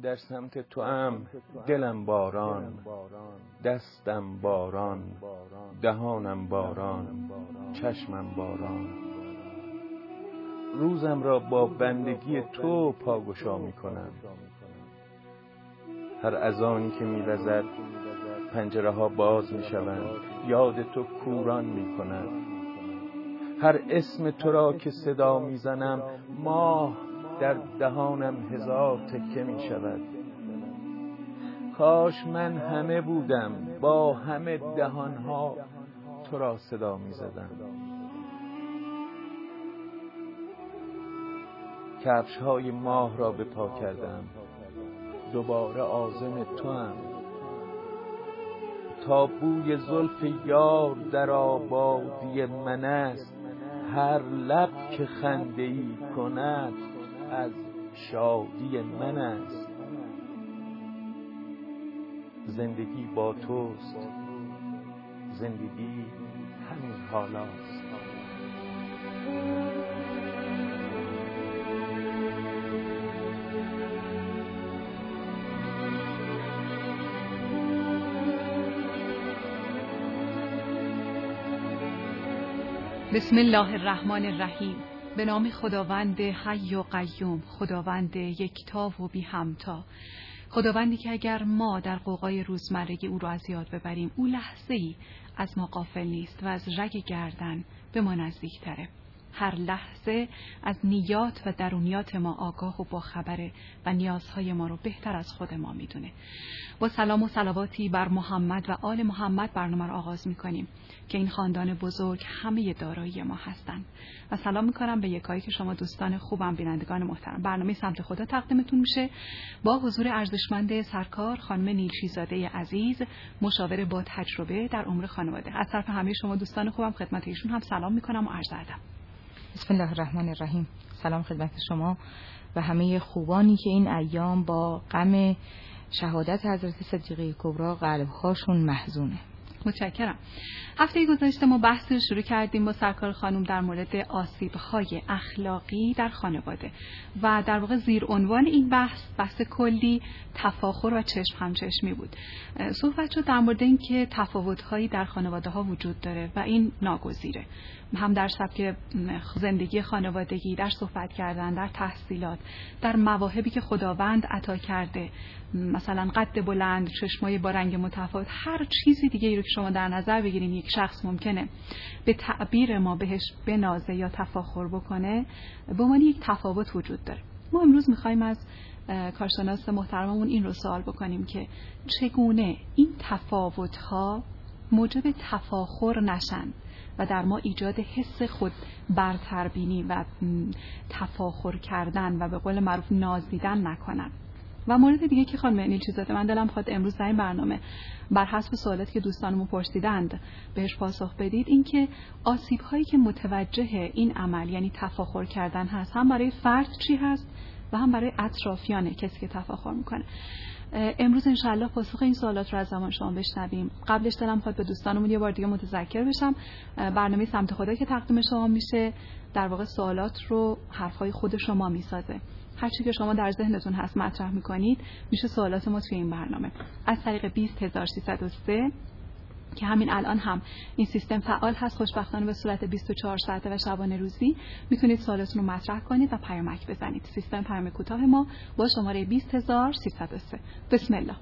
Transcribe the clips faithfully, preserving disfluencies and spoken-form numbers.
در سمت تو ام دلم باران، دستم باران، دهانم باران، چشمم باران. روزم را با بندگی تو پاگشا می کنم. هر اذانی که می وزد پنجره ها باز می شوند، یاد تو کوران می کند. هر اسم تو را که صدا می زنم ماه در دهانم هزار تکه می شود. کاش من همه بودم با همه دهانها تو را صدا می زدم. کفش های ماه را به پا کردم، دوباره عازم تو هم. تا بوی زلف یار در آبادی من است، هر لب که خنده ای کند از شادی من است. زندگی با توست، زندگی همین حالاست. بسم الله الرحمن الرحیم. به نام خداوند حی و قیوم، خداوند یکتا و بی همتا، خداوندی که اگر ما در قوقای روزمرگی او را از یاد ببریم، او لحظه‌ای از ما غافل نیست و از رگ گردن به ما نزدیک تره. هر لحظه از نیات و درونیات ما آگاه و باخبره و نیازهای ما رو بهتر از خود ما میدونه. با سلام و صلواتی بر محمد و آل محمد برنامه رو آغاز میکنیم که این خاندان بزرگ همه دارایی ما هستند. و سلام میکنم به یکایی که شما دوستان خوبم، بینندگان محترم. برنامه سمت خدا تقدیمتون میشه با حضور ارزشمند سرکار خانم نیلشیزاده عزیز، مشاور با تجربه در امور خانواده. از طرف همه شما دوستان خوبم خدمت ایشون هم سلام میکنم و عرض ادب. بسم الله الرحمن الرحیم. سلام خدمت شما و همه خوبانی که این ایام با غم شهادت حضرت صدیقه کبری قلب‌هاشون محزونه. متشکرم. هفته گذشته ما بحث رو شروع کردیم با سرکار خانم در مورد آسیب‌های اخلاقی در خانواده و در واقع زیر عنوان این بحث بحث کلی تفاخر و چشم همچشمی بود. صحبت شد در مورد این که تفاوت‌هایی در خانواده‌ها وجود داره و این ناگزیره، هم در سبک زندگی خانوادگی، در صحبت کردن، در تحصیلات، در مواهبی که خداوند عطا کرده، مثلا قد بلند، چشمای با رنگ متفاوت، هر چیزی دیگه ای رو که شما در نظر بگیرین یک شخص ممکنه به تعبیر ما بهش بنازه یا تفاخر بکنه، به عنوان یک تفاوت وجود داره. ما امروز می‌خوایم از کارشناس محترممون این رو سوال بکنیم که چگونه این تفاوت‌ها موجب تفاخر نشن و در ما ایجاد حس خود برتربینی و تفاخر کردن و به قول معروف ناز دیدن نکنن. و مورد دیگه که خانم نیلشیزاده من دلم خواهد امروز در این برنامه بر حسب سوالاتی که دوستانمون پرسیدند بهش پاسخ بدید، این که آسیب هایی که متوجه این عمل یعنی تفاخر کردن هست، هم برای فرد چی هست و هم برای اطرافیان کسی که تفاخر میکنه. امروز انشاءالله پاسخ این سوالات رو از زمان شما بشنویم. قبلش دلم خواهد به دوستانمون یه بار دیگه متذکر بشم برنامه سمت خدا که تقدیم شما میشه در واقع سوالات رو حرفای خود شما میسازه. هر چی که شما در ذهنتون هست مطرح میکنید میشه سوالات ما توی این برنامه از طریق بیست هزار و سیصد و سه که همین الان هم این سیستم فعال هست، خوشبختانه به صورت بیست و چهار ساعته و شبانه روزی میتونید سوالاتون رو مطرح کنید و پیامک بزنید. سیستم پیام کوتاه ما با شماره بیست هزار و سیصد و سه. بسم الله.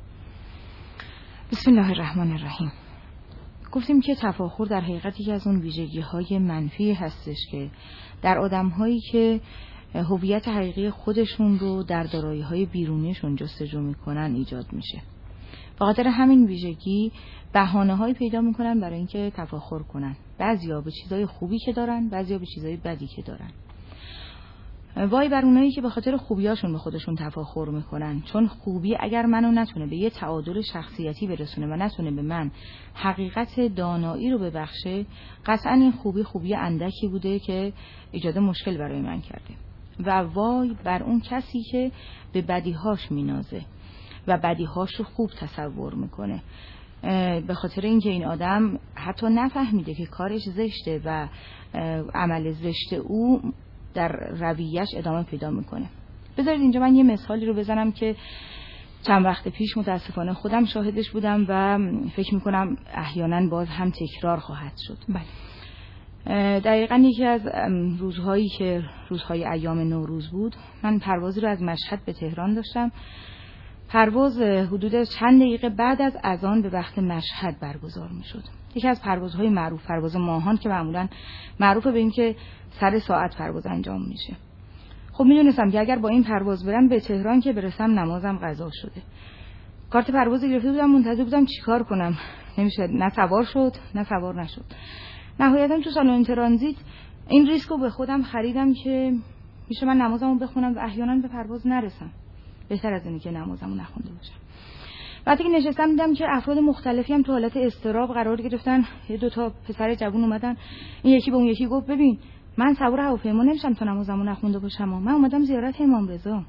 بسم الله الرحمن الرحیم. گفتیم که تفاخر در حقیقت یکی از اون ویژگی‌های منفی هستش که در آدم‌هایی که هویت حقیقی خودشون رو در دارایی‌های بیرونیشون جستجو میکنن ایجاد میشه. به خاطر همین ویژگی بهانه‌هایی پیدا میکنن برای اینکه تفاخر کنن. بعضیا به چیزای خوبی که دارن، بعضیا به چیزای بدی که دارن. وای بر اونایی که به خاطر خوبیاشون به خودشون تفاخر میکنن، چون خوبی اگر منو نتونه به یه تعادل شخصیتی برسونه و نتونه به من حقیقت دانایی رو ببخشه، قطعا این خوبی خوبی اندکی بوده که ایجاد مشکل برای من کرده. و وای بر اون کسی که به بدیهاش مینازه و بدیهاش رو خوب تصور میکنه، به خاطر اینکه این آدم حتی نفهمیده که کارش زشته و عمل زشت او در رویش ادامه پیدا میکنه. بذارید اینجا من یه مثالی رو بزنم که چند وقت پیش متاسفانه خودم شاهدش بودم و فکر میکنم احیانا باز هم تکرار خواهد شد. بله. دقیقاً یکی از روزهایی که روزهای ایام نوروز بود، من پروازی رو از مشهد به تهران داشتم. پرواز حدود چند دقیقه بعد از اذان به وقت مشهد برگزار میشد. یکی از پروازهای معروف، پرواز ماهان، که معمولاً معروفه به این که سر ساعت پرواز انجام میشه. خب میدونستم که اگر با این پرواز برم به تهران که برسم نمازم قضا شده. کارت پرواز گرفته بودم، منتظر بودم چیکار کنم. نمیشه، نه سوار شد نه سوار نشد. نهایتاً تو سالن ترانزیت این ریسک رو به خودم خریدم که میشه من نمازمو بخونم و احیانا به پرواز نرسم. بهتر از اینه که نمازمو نخونده باشم. وقتی که نشستم دیدم که افراد مختلفی هم تو حالت اضطراب قرار گرفتن. یه دو تا پسر جوون اومدن، این یکی به اون یکی گفت ببین من سوار هواپیما نمیشم تا نمازمو نخونده باشم، من اومدم زیارت امام رضا.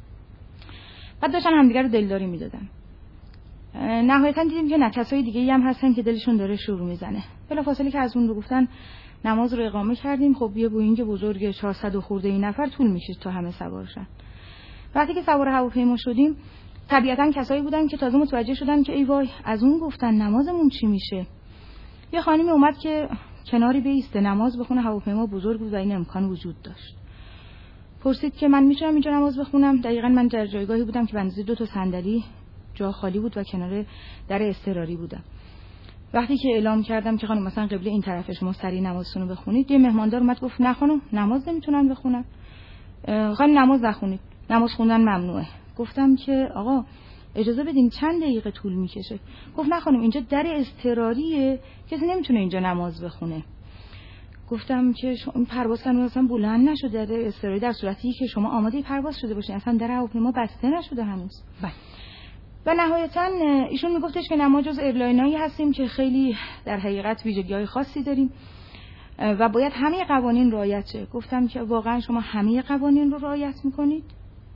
بعد داشتن همدیگه رو دلداری میدادن. نهایتا دیدیم که نکسای دیگه‌ای هم هستن که دلشون داره شور میزنه. بلافاصله که از اون رو گفتن نماز رو اقامه کردیم. خب یه بوینگ بزرگ چهارصد خورده ای نفر طول می‌کشید تا همه سوار شن. وقتی که سوار هواپیما شدیم طبیعتا کسایی بودن که تازه متوجه شدن که ای وای از اون گفتن نمازمون چی میشه. یه خانمی اومد که کناری بیسته نماز بخونه، هواپیما بزرگ بود و این امکان وجود داشت. پرسید که من میتونم اینجا نماز بخونم؟ دقیقاً من در جایگاهی بودم که بنزی دو تا صندلی جا خالی بود و کنار در اضطراری بودم. وقتی که اعلام کردم که خانم مثلا قبله این طرف شما سری نمازتون رو بخونید، یه مهماندار اومد گفت نه خانم نماز نمیتونن بخونن. خانم نماز نخونید، نماز خوندن ممنوعه. گفتم که آقا اجازه بدین چند دقیقه طول میکشه. گفت نه خانم اینجا در اضطراریه، کسی نمیتونه اینجا نماز بخونه. گفتم که این پرواز هنوز اصلا بلند نشده، در اضطراری در صورتی که شما آماده پرواز شده باشین، اصلا در هواپیما بسته نشده هنوز. بله. و نهایتا ایشون میگفتش که ما جز ایرلاینایی هستیم که خیلی در حقیقت ویژگی‌های خاصی داریم و باید همه قوانین رعایت شه. گفتم که واقعا شما همه قوانین رو رعایت میکنید؟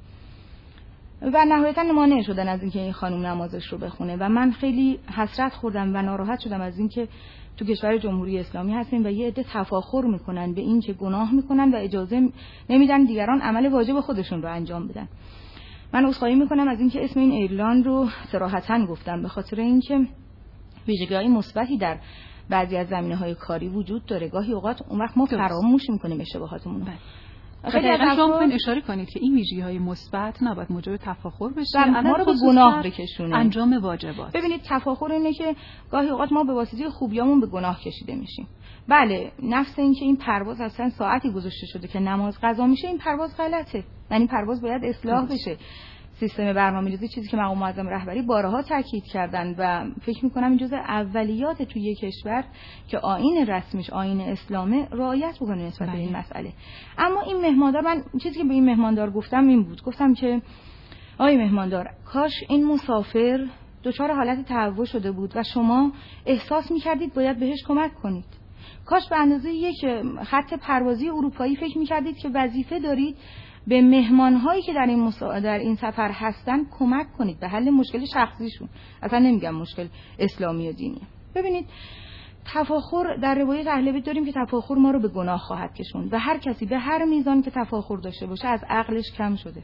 و نهایتا مانع شدن از اینکه این خانم نمازش رو بخونه و من خیلی حسرت خوردم و ناراحت شدم از اینکه تو کشور جمهوری اسلامی هستیم و یه عده تفاخر میکنن به این که گناه میکنن و اجازه نمیدن دیگران عمل واجب خودشون رو انجام بدن. من عذرخواهی میکنم از اینکه اسم این ایرلند رو صراحتاً گفتم، به خاطر اینکه ویژگی‌های مثبتی در بعضی از زمینه‌های کاری وجود داره. گاهی اوقات اون وقت ما فراموش میکنیم اشتباهاتمون رو. خیلی از شما می‌خواید اشاره کنید که این ویژگی‌های مثبت نباید موجب تفاخر بشه، ما رو به گناه بکشونه. انجام واجبات. ببینید تفاخر اینه که گاهی اوقات ما به واسطه خوبیامون به گناه کشیده میشیم. بله، نفس این که این پرواز اصلا ساعتی گذاشته شده که نماز قضا میشه، این پرواز غلطه. یعنی پرواز باید اصلاح بشه. سیستم برنامه‌ریزی، چیزی که مقام معظم رهبری بارها تاکید کردن و فکر می‌کنم این جزء اولیات توی یک کشور که آیین رسمیش آیین اسلامه رعایت بکنه نسبت به این مسئله. اما این مهماندار، من چیزی که به این مهماندار گفتم این بود، گفتم که آقای مهماندار کاش این مسافر دچار حالت تهوع شده بود و شما احساس می‌کردید باید بهش کمک کنید. کاش به اندازه یک خط پروازی اروپایی فکر می‌کردید که وظیفه دارید به مهمان‌هایی که در این مسا... در این سفر هستن کمک کنید به حل مشکل شخصیشون. اصلا نمیگم مشکل اسلامی و دینی. ببینید تفاخر در روایت اهل بیت داریم که تفاخر ما رو به گناه خواهد کشوند و هر کسی به هر میزان که تفاخر داشته باشه از عقلش کم شده.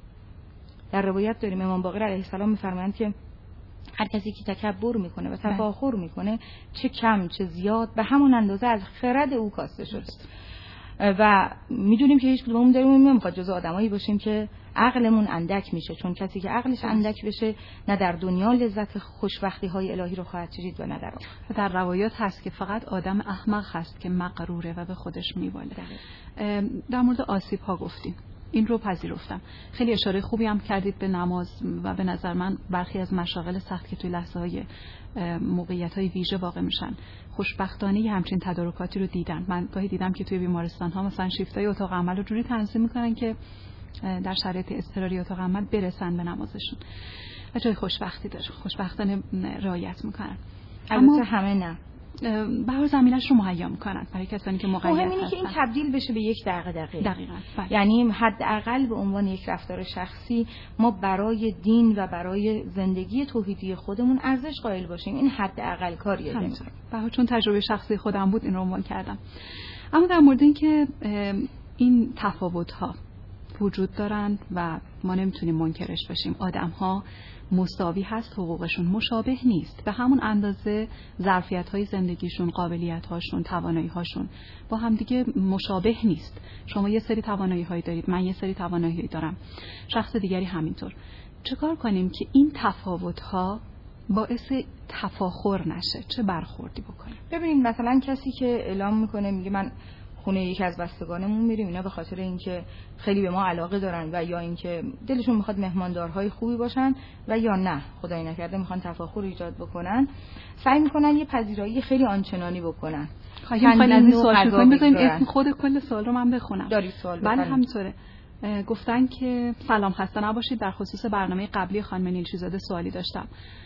در روایت داریم امام باقر علیه السلام می‌فرمایند که هر کسی که تکبر میکنه و تفاخر میکنه چه کم چه زیاد به همون اندازه از خرد او کاسته شده. و میدونیم که هیچ کدوممون داریم نمیخواد جزو آدمایی باشیم که عقلمون اندک میشه، چون کسی که عقلش اندک بشه نه در دنیا لذت خوشبختی های الهی رو خواهد چشید و نه در آخرت. در روایات هست که فقط آدم احمق هست که مغروره و به خودش میواله. در مورد آسیب ها گفتیم، این رو پذیرفتم. خیلی اشاره خوبی هم کردید به نماز و به نظر من برخی از مشاغل سخت که توی لحظه های موقعیت های ویژه واقع میشن خوشبختانه همچین تدارکاتی رو دیدن. من گاهی دیدم که توی بیمارستان ها مثلا شیفتای اتاق عمل رو جوری تنظیم میکنن که در شرایط اضطراری اتاق عمل برسن به نمازشون و جای خوشبختی داره، خوشبختانه رعایت میکنن. اما همه نه، به هر زمینش رو مهیا میکنن برای کسانی که مقید هستن. مهم اینه که این تبدیل بشه به یک دغدغه. دقیقاً. بله. یعنی حداقل به عنوان یک رفتار شخصی ما برای دین و برای زندگی توحیدی خودمون ارزش قائل باشیم. این حداقل کاریه. به چون تجربه شخصی خودم بود این رو عنوان کردم. اما در مورد اینکه این تفاوت‌ها وجود دارن و ما نمیتونیم منکرش بشیم. آدم‌ها مساوی هست، حقوقشون مشابه نیست. به همون اندازه ظرفیت‌های زندگیشون، قابلیت‌هاشون، توانایی‌هاشون با همدیگه مشابه نیست. شما یه سری توانایی‌هایی دارید، من یه سری توانایی‌هایی دارم، شخص دیگری همینطور. چیکار کنیم که این تفاوت‌ها باعث تفاخر نشه؟ چه برخوردی بکنیم؟ ببینید مثلا کسی که اعلام میکنه میگه من خونه یکی از بستگانمون میریم، اینا به خاطر اینکه خیلی به ما علاقه دارن و یا اینکه دلشون میخواد مهماندارهای خوبی باشن و یا نه خدای نکرده میخوان تفاخر ایجاد بکنن، سعی میکنن یه پذیرایی خیلی آنچنانی بکنن. خواهیم خواهیم از این سوال کنیم. بذاریم اسم خود کل سوال رو من بخونم. داری سوال؟ بله همینطوره. گفتن که سلام، خسته نباشید، در خصوص برنامه قبلی خانم نیلچیزاده سوالی داشتم.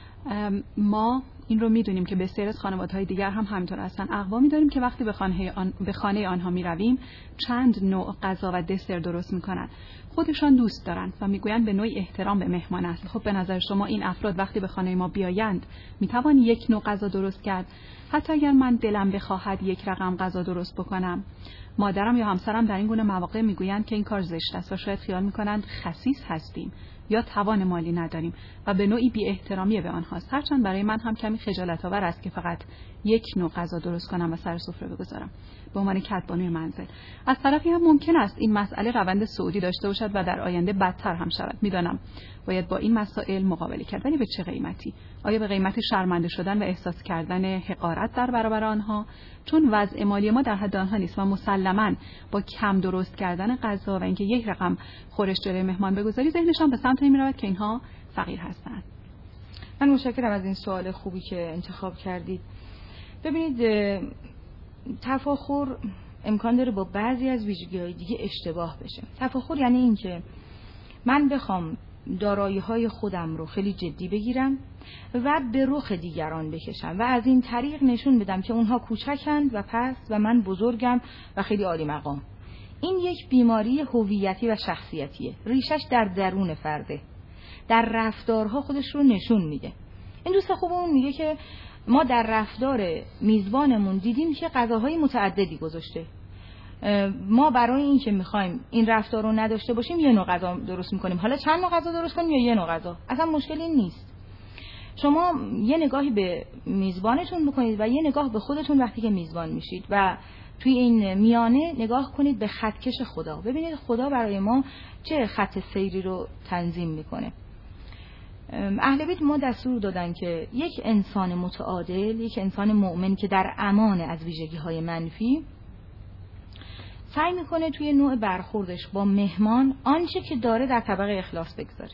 ما این رو میدونیم که بسیار از خانواده‌های دیگر هم همینطور هستن. اقوامی داریم که وقتی به خانه آن به خانه آنها میرویم چند نوع غذا و دسر درست میکنن. خودشان دوست دارن و میگویند به نوعی احترام به مهمان است. خب به نظر شما این افراد وقتی به خانه ما بیایند میتوان یک نوع غذا درست کرد؟ حتی اگر من دلم بخواهد یک رقم غذا درست بکنم، مادرم یا همسرم در این گونه مواقع میگویند که این کار زشت است و شاید خیال میکنند خسیس هستیم یا توان مالی نداریم و به نوعی بی احترامی به آنهاست. هرچند برای من هم کمی خجالت آور است که فقط یک نوع غذا درست کنم و سر سفره بگذارم به عنوان کدبانوی منزل. از طرفی هم ممکن است این مسئله روند صعودی داشته باشد و در آینده بدتر هم شود. میدانم باید با این مسائل مقابله کرد، ولی به چه قیمتی؟ آیا به قیمت شرمنده شدن و احساس کردن حقارت در برابر آنها؟ چون وضع مالی ما در حد آنها نیست و مسلماً با کم درست کردن غذا و اینکه یک رقم خورش جلوی مهمان بگذاری، ذهنشان به سمت این می‌رود که اینها فقیر هستند. من متشکرم از این سوال خوبی که انتخاب کردید. ببینید تفاخر امکان داره با بعضی از ویژگی‌های دیگه اشتباه بشه. تفاخر یعنی این که من بخوام دارایی‌های خودم رو خیلی جدی بگیرم و به رخ دیگران بکشم و از این طریق نشون بدم که اونها کوچکند و پست و من بزرگم و خیلی عالی مقام. این یک بیماری هویتی و شخصیتیه. ریشش در درون فرده، در رفتارها خودش رو نشون میده. این دوست خوبمون میگه که ما در رفتار میزبانمون دیدیم که غذاهای متعددی گذاشته. ما برای این که میخوایم این رفتار رو نداشته باشیم یه نوع غذا درست میکنیم. حالا چند نوع غذا درست کنیم یا یه نوع غذا، اصلا مشکلی نیست. شما یه نگاهی به میزبانتون بکنید و یه نگاه به خودتون وقتی که میزبان میشید و توی این میانه نگاه کنید به خطکش خدا. ببینید خدا برای ما چه خط سیری رو تنظیم میکنه. اهل بیت ما دستور دادن که یک انسان متعادل، یک انسان مؤمن که در امان از ویژگی‌های منفی، سعی میکنه توی نوع برخوردش با مهمان آنچه که داره در طبق اخلاص بگذاره.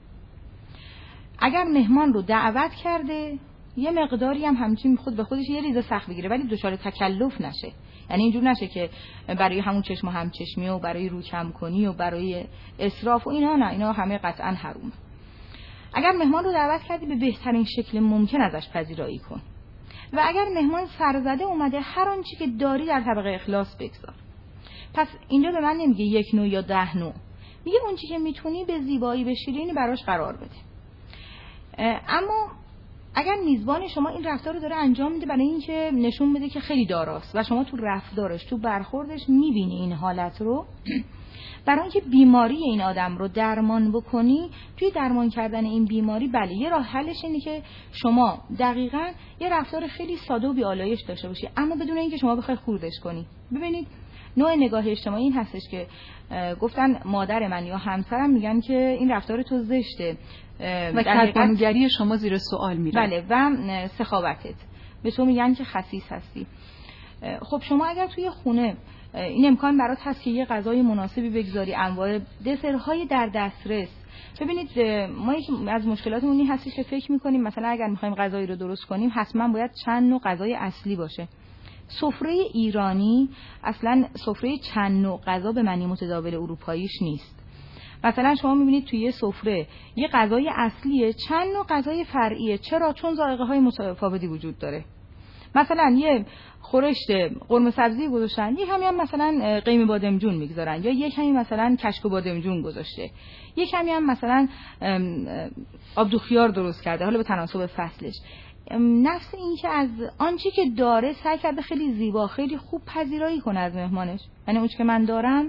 اگر مهمان رو دعوت کرده یه مقداری هم همچین خود به خودش یه ریزه سخت بگیره، ولی دچار تکلف نشه. یعنی اینجور نشه که برای همون چشم و همچشمی و برای رو کم کنی و برای اسراف و اینا، نه، اینا همه قطعا حرومه. اگر مهمان رو دعوت کردی به بهترین شکل ممکن ازش پذیرایی کن و اگر مهمان سرزده اومده هر آنچه که داری در طبق اخلاص بگذار. پس اینجا به من نمیگه یک نوع یا ده نوع، میگه اون چیزی که میتونی به زیبایی به شیرینی براش قرار بده. اما اگر میزبان شما این رفتار رو داره انجام میده برای اینکه نشون بده که خیلی داراست و شما تو رفتارش، تو برخوردش میبینی این حالت رو، برای اینکه بیماری این آدم رو درمان بکنی، توی درمان کردن این بیماری بله یه راه حلش اینه که شما دقیقاً یه رفتار خیلی ساده و بی‌آلایش داشته باشی، اما بدون اینکه شما بخوای خوردش کنی. ببینید نوع نگاه اجتماعی این هستش که گفتن مادر من یا همسرم میگن که این رفتار تو زشته و کدبانوگری شما زیر سوال میره. بله، و سخاوتت، به تو میگن که خسیس هستی. خب شما اگر توی خونه این امکان برات هست که یه غذای مناسبی بگذاری، انواع دسرهای در دسترس. ببینید ما یکی از مشکلاتمون این هستش که فکر میکنیم مثلا اگر میخوایم غذایی رو درست کنیم حتما باید چند نوع غذای اصلی باشه. سفره ایرانی اصلا سفره چند نوع غذا به معنی متداول اروپاییش نیست. مثلا شما میبینید توی یه سفره یه غذای اصلیه، چند نوع غذای فرعیه. چرا؟ چون ذائقه های متفاوتی وجود داره. مثلا یه خورشت قرمه سبزی گذاشتن، یک کمی هم مثلا قیم بادمجون میگذارن، یا یک کمی مثلا کشک و بادمجون گذاشته، یک کمی هم مثلا آبدو خیار درست کرده، حالا به تناسب فصلش. نفس این که از آنچه که داره سعی کرده خیلی زیبا، خیلی خوب پذیرایی کنه از مهمانش. یعنی اون چیزی که من دارم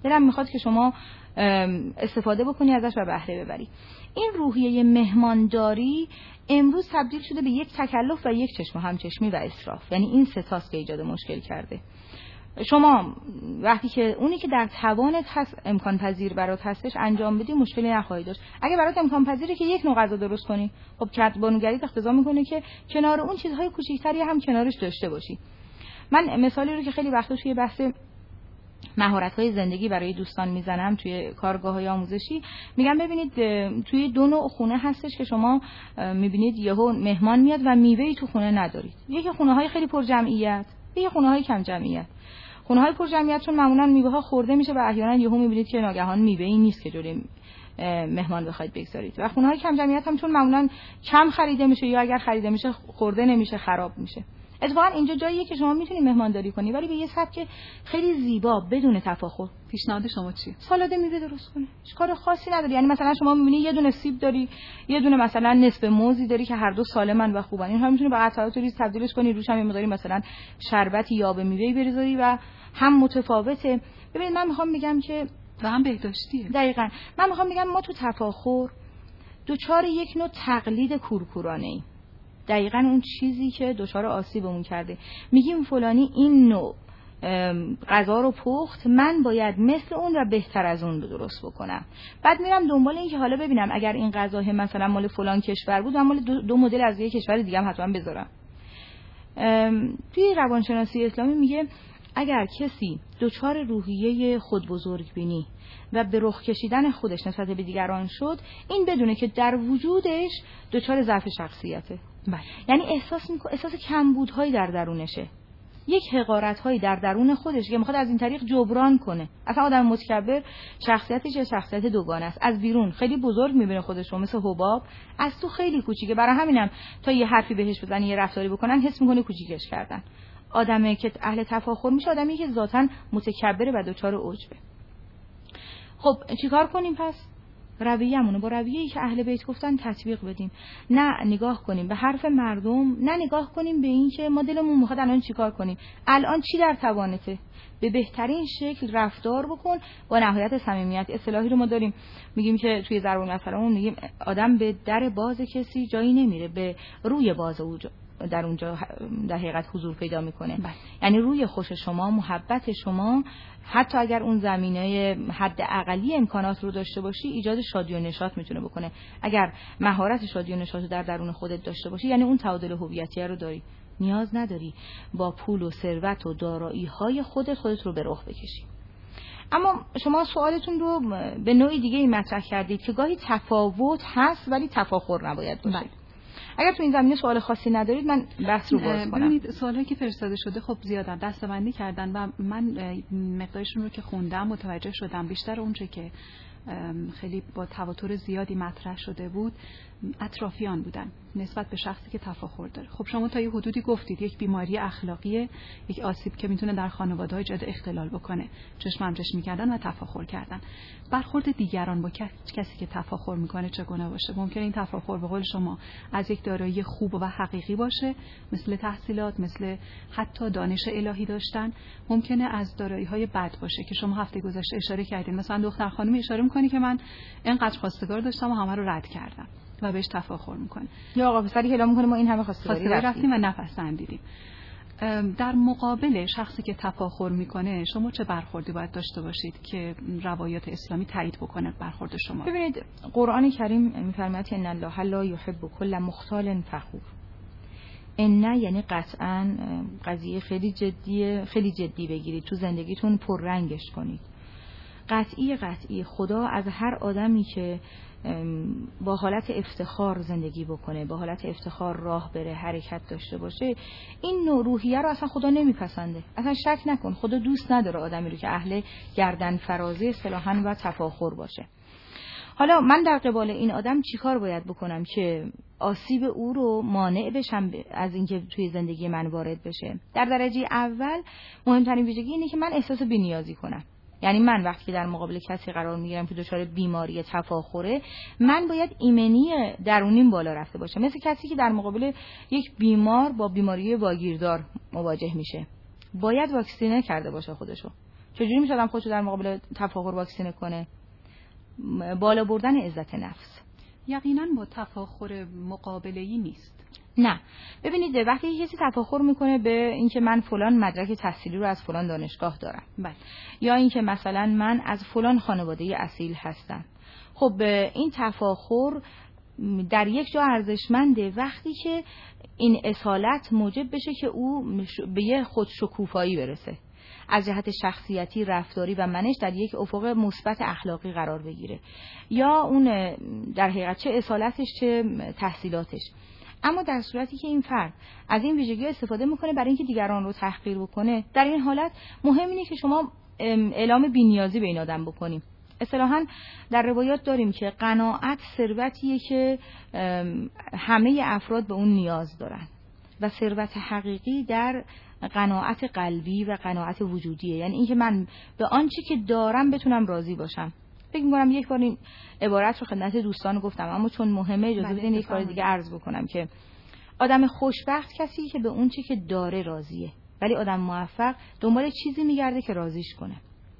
دلم میخواد که شما استفاده بکنی ازش و بهره ببری. این روحیه مهمانداری امروز تبدیل شده به یک تکلف و یک چشم و همچشمی و اسراف. یعنی این سه تاست که ایجاد مشکل کرده. شما وقتی که اونی که در توانت هست امکان پذیر برات هستش انجام بدی مشکلی نخواهی داشت. اگه برات امکان پذیره که یک نوع غذا درست کنی، خب کدبانوگری اقتضا میکنه که کنار اون چیزهای کوچیک‌تری هم کنارش داشته باشی. من مثالی رو که خیلی وقتا توی بحث مهارت‌های زندگی برای دوستان میزنم توی کارگاه‌های آموزشی، میگم ببینید توی دو نوع خونه هستش که شما میبینید یهو مهمان میاد و میوه‌ای تو خونه ندارید. یکی خونه‌های خیلی پر جمعیت، یکی خونه‌های کم جمعیت. خونه‌های پر جمعیت چون معمولاً میوه‌ها خورده میشه و احیانا یهو میبینید که ناگهان میوه‌ای نیست که جلوی مهمان بخواید بگذارید. و خونه‌های کم جمعیت هم چون معمولاً کم خریده میشه یا اگر خریده میشه خورده نمیشه، خراب میشه. اتفاقا اینجا جاییه که شما میتونید مهمانداری کنی ولی به یه سبک خیلی زیبا بدون تفاخر. پیشنهاد شما چیه؟ سالاد میوه درست کنی. هیچ کار خاصی نداری. یعنی مثلا شما میبینی یه دونه سیب داری، یه دونه مثلا نصف موزی داری که هر دو سالمن و خوبن. اینها میتونی به قطعات ریز تبدیلش کنی، روش هم یه مقداری مثلا شربتی یا آب میوه بریزی و هم متفاوته. ببینید من میخوام بگم که و هم بهداشتیه. دقیقاً. من میخوام بگم ما تو تفاخر دوچار یک نوع تقلید کورکورانه‌ایم. دقیقاً اون چیزی که دچار آسیبمون کرده. میگیم فلانی این نوع غذا رو پخت، من باید مثل اون و بهتر از اون رو درست بکنم. بعد میرم دنبال این که حالا ببینم اگر این غذا مثلا مال فلان کشور بود، من مال دو, دو مدل از یک کشور دیگه هم حتما بذارم. توی روانشناسی اسلامی میگه اگر کسی دچار روحیه خود بزرگبینی و به رخ کشیدن خودش نسبت به دیگران شد، این بدونه که در وجودش دچار ضعف شخصیته. بله. یعنی احساس میکنه احساس کمبودهایی در درونشه، یک حقارت‌هایی در درون خودش که میخواد از این طریق جبران کنه. اصلا آدم متکبر شخصیتش یه شخصیت دوگانه است. از بیرون خیلی بزرگ میبینه خودش رو مثل حباب، از تو خیلی کوچیکه. برای همینم تا یه حرفی بهش بزنن یه رفتاری بکنن حس میکنه کوچیکش کردن. آدمی که اهل تفاخر میشه آدمی که ذاتاً متکبره و دچار عجبه. خب چیکار کنیم پس؟ رویه‌مون رو با رویه‌ای که اهل بیت گفتن تطبیق بدیم. نه نگاه کنیم به حرف مردم، نه نگاه کنیم به این که ما دلمون میخواد الان چیکار کنیم. الان چی در توانته؟ به بهترین شکل رفتار بکن با نهایت صمیمیت. اصطلاحی رو ما داریم میگیم که توی ضرب المثلمون میگیم آدم به در باز کسی جایی نمیره، به روی باز او در اونجا در حقیقت حضور پیدا میکنه. بله. یعنی روی خوش شما، محبت شما، حتی اگر اون زمینه حد اقلی امکانات رو داشته باشی، ایجاد شادی و نشاط میتونه بکنه. اگر مهارت شادی و نشاط رو در درون خودت داشته باشی، یعنی اون تعادل هویتی رو داری. نیاز نداری با پول و ثروت و دارایی های خودت خودت رو به رخ بکشی. اما شما سوالتون رو به نوعی دیگه مطرح کردید که گاهی تفاوت هست ولی تفاخر نباید باشه. بله. اگر تو این زمینه سوال خاصی ندارید من بحث رو باز کنم. ببینید سوالایی که فرستاده شده خب زیادن، دسته‌بندی کردن و من مقدارشون رو که خوندم متوجه شدم بیشتر اونچه که خیلی با تواتر زیادی مطرح شده بود اطرافیان بودن نسبت به شخصی که تفاخر داره. خب شما تا یه حدودی گفتید یک بیماری اخلاقیه، یک آسیب که میتونه در خانواده‌ها ایجاد اختلال بکنه، چشم همچشمی کردن و تفاخر کردن. برخورد دیگران با کسی که تفاخر میکنه چگونه باشه؟ ممکنه این تفاخر به قول شما از یک دارایی خوب و حقیقی باشه، مثل تحصیلات، مثل حتی دانش الهی داشتن. ممکنه از دارایی‌های بد باشه که شما هفته گذشته اشاره کردین. مثلا دختر خانمی اشاره میکنه که من اینقدر خواستگار داشتم و همه رو رد کردم و بهش تفاخر میکنه. یا آقا پسری اعلام میکنه ما این همه خواستگاری رفتیم و نپسندیدیم. در مقابل شخصی که تفاخر میکنه شما چه برخوردی باید داشته باشید که روایات اسلامی تایید بکنه برخورد شما؟ ببینید قرآن کریم میفرماید ان الله لا یحب کل مختال فخور. ان یعنی قطعاً قضیه خیلی جدیه، خیلی جدی بگیرید، تو زندگیتون پررنگش کنید. قطعی قطعی خدا از هر آدمی که با حالت افتخار زندگی بکنه، با حالت افتخار راه بره، حرکت داشته باشه، این نوع روحیه رو اصلا خدا نمیپسنده. اصلا شک نکن خدا دوست نداره آدمی رو که اهل گردن فرازی اصطلاحاً و تفاخر باشه. حالا من در قبال این آدم چیکار باید بکنم که آسیب او رو مانع بشم از اینکه توی زندگی من وارد بشه؟ در درجه اول مهمترین ویژگی اینه که من احساس بی‌نیازی کنم. یعنی من وقتی در مقابل کسی قرار میگیرم که دچار بیماری تفاخره، من باید ایمنی درونیم بالا رفته باشه، مثل کسی که در مقابل یک بیمار با بیماری واگیردار مواجه میشه باید واکسینه کرده باشه خودشو. چجوری میشه آدم خودشو در مقابل تفاخر واکسینه کنه؟ بالا بردن عزت نفس. یقینا با تفاخر مقابله‌ای نیست. نه، ببینید وقتی کسی تفاخر میکنه به اینکه من فلان مدرک تحصیلی رو از فلان دانشگاه دارم، بله، یا اینکه مثلا من از فلان خانواده اصیل هستم، خب این تفاخر در یک جا ارزشمنده وقتی که این اصالت موجب بشه که او به یه خودشکوفایی برسه، از جهت شخصیتی، رفتاری و منش در یک افق مثبت اخلاقی قرار بگیره، یا اون در حقیقت چه اصالتش چه تحصیلاتش. اما در صورتی که این فرد از این ویژگی استفاده میکنه برای اینکه دیگران رو تحقیر بکنه، در این حالت مهم اینه که شما اعلام بی‌نیازی به این آدم بکنیم. اصطلاحاً در روایات داریم که قناعت ثروتیه که همه افراد به اون نیاز دارن و ثروت حقیقی در قناعت قلبی و قناعت وجودیه، یعنی اینکه من به آنچه که دارم بتونم راضی باشم. فکر می‌کنم یک بار این عبارت رو خدمت دوستان گفتم، اما چون مهمه اجازه بدین یک بار دیگه عرض بکنم که آدم خوشبخت کسی که به اون چیزی که داره راضیه، ولی آدم موفق دنبال چیزی میگرده که راضیش کنه.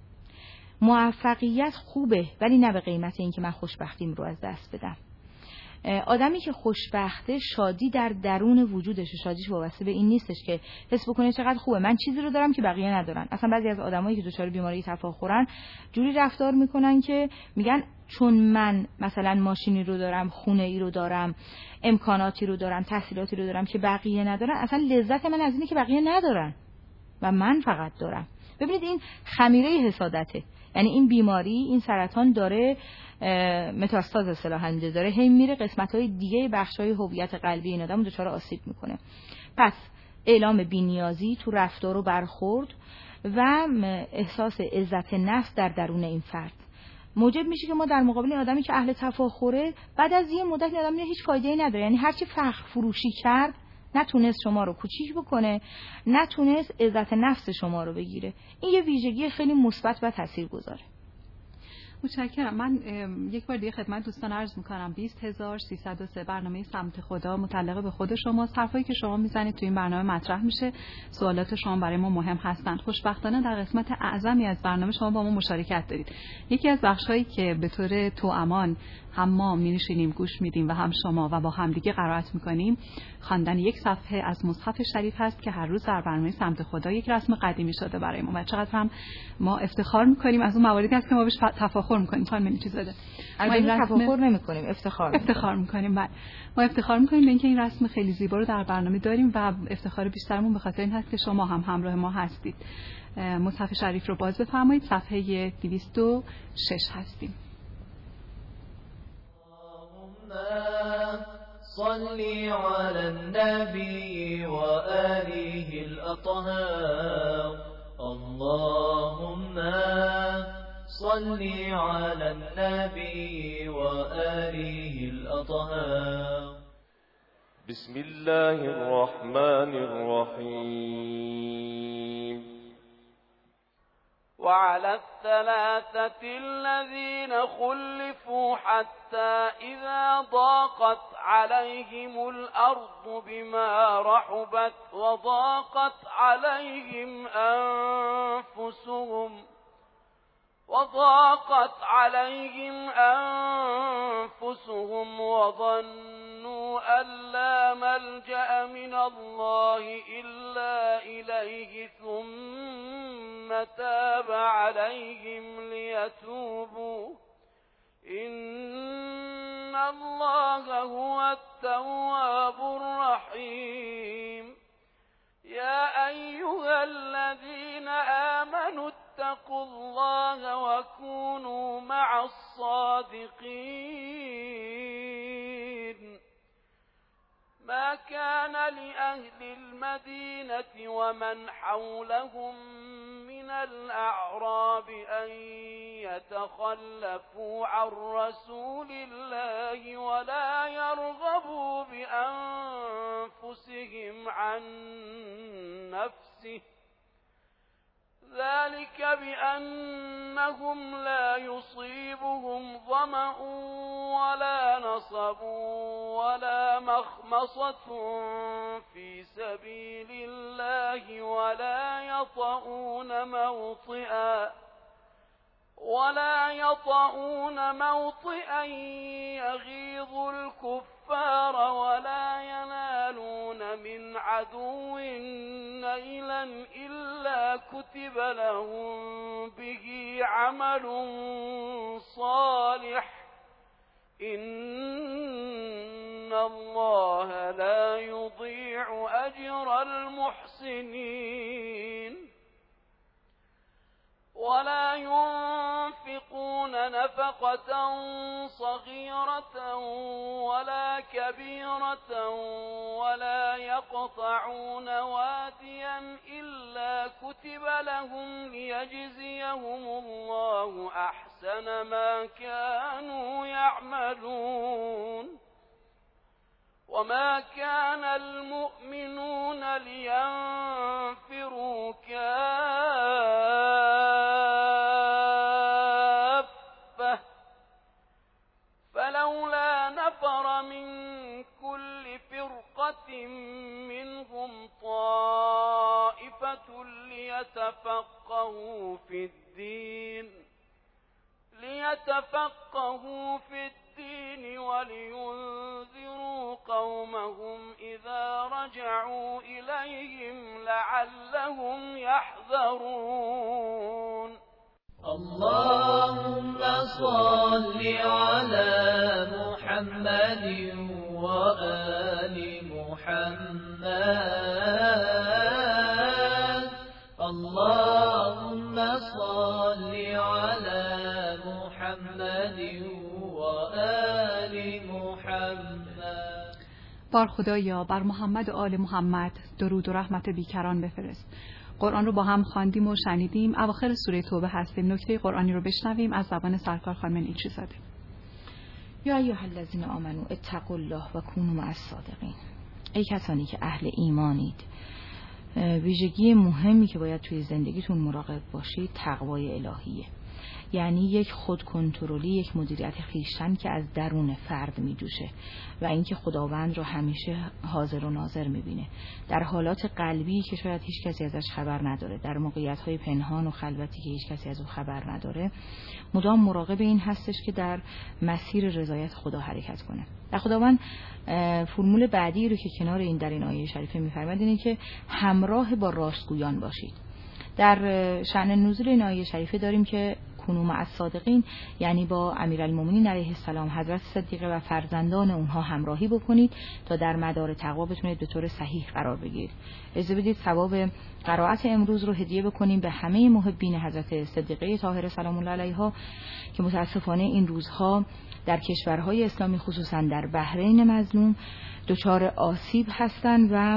موفقیت خوبه ولی نه به قیمت اینکه من خوشبختیم رو از دست بدم. آدمی که خوشبخته شادی در درون وجودش، شادیش وابسته به این نیستش که حس بکنه چقدر خوبه من چیزی رو دارم که بقیه ندارن. اصلا بعضی از آدمایی که دچار بیماری تفاخرن جوری رفتار میکنن که میگن چون من مثلا ماشینی رو دارم، خونه ای رو دارم، امکاناتی رو دارم، تحصیلاتی رو دارم که بقیه ندارن، اصلا لذت من از اینه که بقیه ندارن و من فقط دارم. ببینید این خمیره حسادته، یعنی این بیماری، این سرطان داره متاستاز اصطلاحاً داره هی میره قسمت‌های دیگه بخش‌های هویت قلبی این آدمو دچار آسیب میکنه. پس اعلام بی‌نیازی تو رفتار و برخورد و احساس عزت نفس در درون این فرد موجب میشه که ما در مقابل آدمی که اهل تفاخره بعد از یه مدت آدم هیچ فایده‌ای نداره، یعنی هر چی فخر فروشی کرد نتونست شما رو کوچیک بکنه، نتونست عزت نفس شما رو بگیره. این یه ویژگی خیلی مثبت و تاثیرگذاره. متشکرم. من یک بار دیگه خدمت دوستان عرض میکنم بیست هزار و سیصد و سه برنامه سمت خدا متعلق به خود شما، حرفایی که شما میزنید تو این برنامه مطرح میشه، سوالات شما برای ما مهم هستند. خوشبختانه در قسمت اعظمی از برنامه شما با ما مشارکت دارید. یکی از بخشایی که به طور توامان هم ما می‌نشینیم گوش میدیم و هم شما و با همدیگه قرائت میکنیم خواندن یک صفحه از مصحف شریف هست که هر روز در برنامه سمت خدا یک رسم قدیمی شده برای ما و چقدر هم ما افتخار میکنیم از اون مواردی هست که ما بهش تفاخر میکنیم. خانم نمی‌چیزاده ما این تفاخر نمیکنیم، افتخار افتخار میکنیم. بعد ما افتخار میکنیم به اینکه این رسم خیلی زیبا رو در برنامه داریم و افتخار بیشترمون به خاطر این هست که شما هم همراه ما هستید. مصحف شریف رو باز بفرمایید، صفحه دویست و شش هستیم. صلی علی النبی و آله الاطهار. اللهم صلی علی النبی و آله الاطهار. بسم الله الرحمن الرحیم. وعلى الثلاثة الذين خلفوا حتى إذا ضاقت عليهم الأرض بما رحبت وضاقت عليهم أنفسهم وضاقت عليهم أنفسهم وظنوا أن لا ملجأ من الله إلا إليه ثم تاب عليهم ليتوبوا إن الله هو التواب الرحيم. يا أيها الذين آمنوا اتقوا الله وكونوا مع الصادقين. ما كان لأهل المدينة ومن حولهم من الأعراب أن يتخلفوا عن رسول الله ولا يرغبوا بأنفسهم عن نفسه ذلك بأنهم لا يصيبهم ظمأ ولا نصب ولا مخمصة في سبيل الله ولا يطؤون موطئا ولا يطؤون موطئا يغيظ الكفار ولا ينالون من عدو نيلا إلا كتب لهم به عمل صالح إن الله لا يضيع أجر المحسنين ولا ينفقون نفقة صغيرة ولا كبيرة ولا يقطعون واديا إلا كتب لهم ليجزيهم الله أحسن ما كانوا يعملون وما كان المؤمنون لينفروا كافة فلولا نفر من كل فرقة منهم طائفة ليتفقهوا في الدين ليتفقهوا في الدين ولينذروا قومهم إذا رجعوا إليهم لعلهم يحذرون. اللهم صل على محمد وآل محمد. اللهم صل على محمد وآل محمد. بار خدایا بر محمد و آل محمد درود و رحمت بیکران بفرست. قرآن رو با هم خواندیم و شنیدیم. اواخر سوره توبه هستیم. نکته قرآنی رو بشنویم از زبان سرکار خانم نیچی زاده. یا ایها الذین آمنوا اتقوا الله و کونوا مع الصادقین. ای کسانی که اهل ایمانید، ویژگی مهمی که باید توی زندگیتون مراقب باشید تقوای الهیه. یعنی یک خود کنترلی، یک مدیریت خویشتن که از درون فرد می جوشه و اینکه خداوند رو همیشه حاضر و ناظر می بینه در حالات قلبی که شاید هیچ کسی ازش خبر نداره، در موقعیت های پنهان و خلوتی که هیچ کسی از اون خبر نداره، مدام مراقب این هستش که در مسیر رضایت خدا حرکت کنه. در خداوند فرمول بعدی رو که کنار این در این آیه شریفه می‌فرماید اینه که همراه با راستگویان باشید. در شأن نزول این آیه شریفه داریم که کونوا مع الصادقین، یعنی با امیرالمومنین علیه السلام حضرت صدیقه و فرزندان اونها همراهی بکنید تا در مدار تقوا بتونید به طور صحیح قرار بگیرید. اجازه بدید ثواب قرائت امروز رو هدیه بکنیم به همه محبین حضرت صدیقه طاهره سلام الله علیها که متاسفانه این روزها در کشورهای اسلامی خصوصا در بحرین مظلوم دچار آسیب هستند و